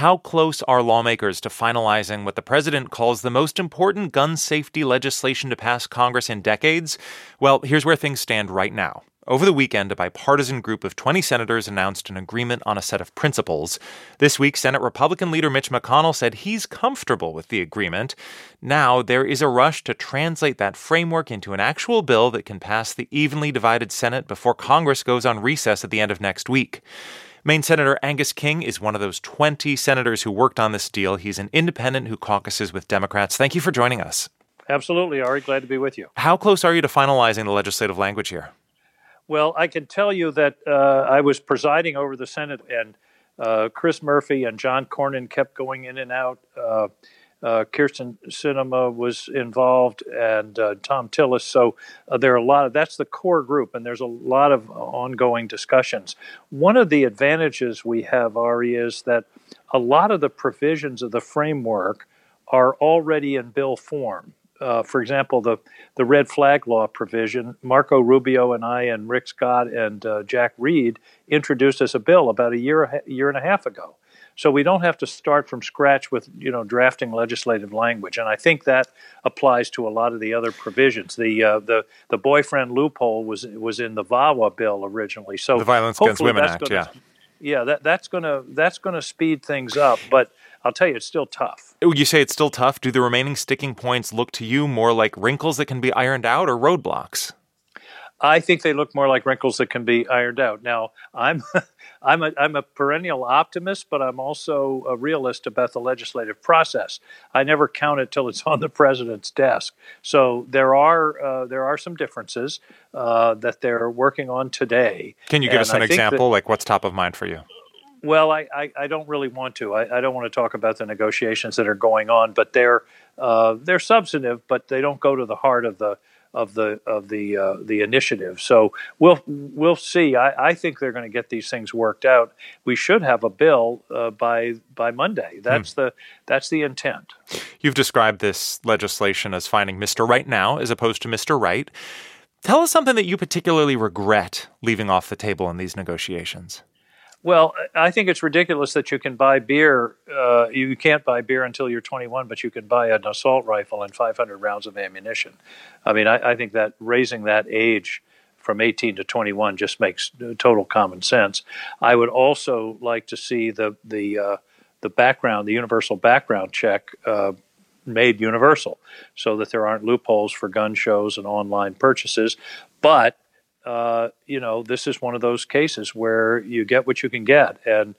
How close are lawmakers to finalizing what the president calls the most important gun safety legislation to pass Congress in decades? Well, here's where things stand right now. Over the weekend, a bipartisan group of 20 senators announced an agreement on a set of principles. This week, Senate Republican leader Mitch McConnell said he's comfortable with the agreement. Now, there is a rush to translate that framework into an actual bill that can pass the evenly divided Senate before Congress goes on recess at the end of next week. Maine Senator Angus King is one of those 20 senators who worked on this deal. He's an independent who caucuses with Democrats. Thank you for joining us. Absolutely, Ari. Glad to be with you. How close are you to finalizing the legislative language here? Well, I can tell you that I was presiding over the Senate, and Chris Murphy and John Cornyn kept going in and out. Kyrsten Sinema was involved, and Tom Tillis. So there are a lot of, that's the core group, and there's a lot of ongoing discussions. One of the advantages we have, Ari, is that a lot of the provisions of the framework are already in bill form. For example, the red flag law provision, Marco Rubio and I and Rick Scott and Jack Reed introduced as a bill about a year and a half ago. So we don't have to start from scratch with, drafting legislative language. And I think that applies to a lot of the other provisions. The boyfriend loophole was in the VAWA bill originally. So the Violence Against Women Act, that's going to speed things up. But I'll tell you, it's still tough. You say it's still tough. Do the remaining sticking points look to you more like wrinkles that can be ironed out or roadblocks? I think they look more like wrinkles that can be ironed out. Now, I'm a perennial optimist, but I'm also a realist about the legislative process. I never count it till it's on the president's desk. So there are some differences that they're working on today. Can you give us an example? Like what's top of mind for you? Well, I don't really want to. I don't want to talk about the negotiations that are going on, but they're substantive, but they don't go to the heart of the initiative. So we'll see. I think they're going to get these things worked out. We should have a bill by Monday. That's the intent. You've described this legislation as finding Mr. Right now as opposed to Mr. Right. Tell us something that you particularly regret leaving off the table in these negotiations. Well, I think it's ridiculous that you can buy beer. You can't buy beer until you're 21, but you can buy an assault rifle and 500 rounds of ammunition. I mean, I think that raising that age from 18 to 21 just makes total common sense. I would also like to see the background, the universal background check made universal, so that there aren't loopholes for gun shows and online purchases. But this is one of those cases where you get what you can get. And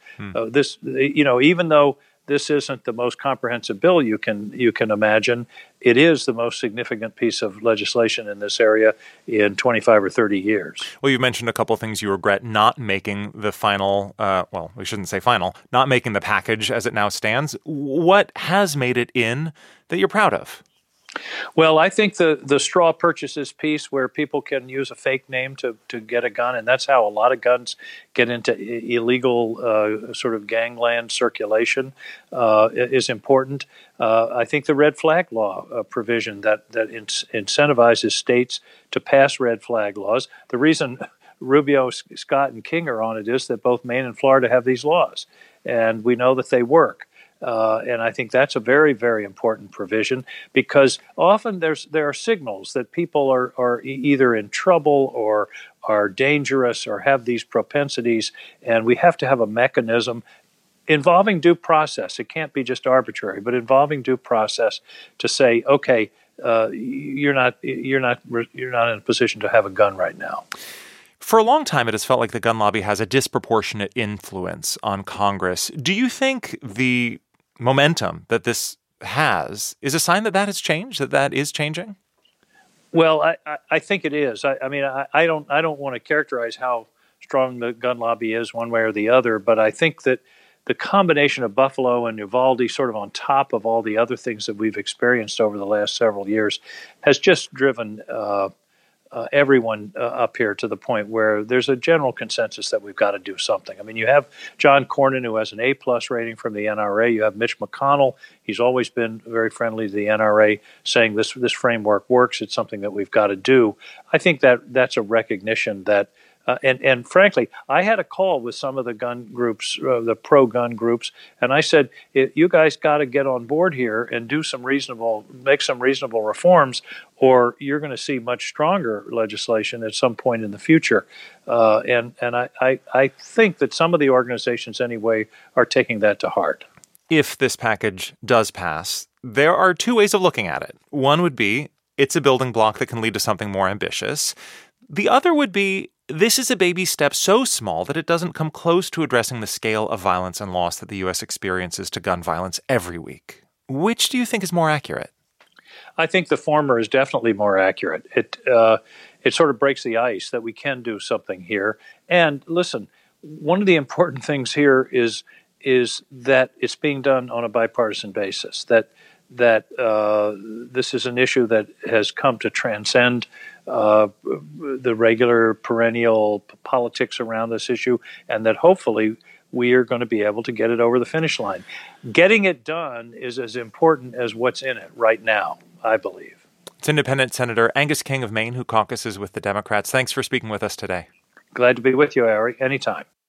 even though this isn't the most comprehensive bill you can imagine, it is the most significant piece of legislation in this area in 25 or 30 years. Well, you mentioned a couple things you regret not making the final, we shouldn't say final, not making the package as it now stands. What has made it in that you're proud of? Well, I think the straw purchases piece where people can use a fake name to get a gun, and that's how a lot of guns get into illegal sort of gangland circulation, is important. I think the red flag law provision that incentivizes states to pass red flag laws. The reason Rubio, Scott, and King are on it is that both Maine and Florida have these laws, and we know that they work. And I think that's a very, very important provision, because often there are signals that people are either in trouble or are dangerous or have these propensities, and we have to have a mechanism involving due process. It can't be just arbitrary, but involving due process to say, okay, you're not in a position to have a gun right now. For a long time, it has felt like the gun lobby has a disproportionate influence on Congress. Do you think the momentum that this has is a sign that has changed, that is changing? Well, I think it is. I mean, I don't want to characterize how strong the gun lobby is one way or the other, but I think that the combination of Buffalo and Uvalde sort of on top of all the other things that we've experienced over the last several years has just driven everyone up here to the point where there's a general consensus that we've got to do something. I mean, you have John Cornyn, who has an A+ rating from the NRA. You have Mitch McConnell. He's always been very friendly to the NRA, saying this framework works. It's something that we've got to do. I think that's a recognition that And frankly, I had a call with some of the gun groups, the pro-gun groups, and I said, "You guys got to get on board here and make some reasonable reforms, or you're going to see much stronger legislation at some point in the future." And I think that some of the organizations, anyway, are taking that to heart. If this package does pass, there are two ways of looking at it. One would be it's a building block that can lead to something more ambitious. The other would be this is a baby step so small that it doesn't come close to addressing the scale of violence and loss that the U.S. experiences to gun violence every week. Which do you think is more accurate? I think the former is definitely more accurate. It sort of breaks the ice that we can do something here. And listen, one of the important things here is that it's being done on a bipartisan basis. That this is an issue that has come to transcend the regular perennial politics around this issue, and that hopefully we are going to be able to get it over the finish line. Getting it done is as important as what's in it right now, I believe. It's Independent Senator Angus King of Maine, who caucuses with the Democrats. Thanks for speaking with us today. Glad to be with you, Ari, anytime.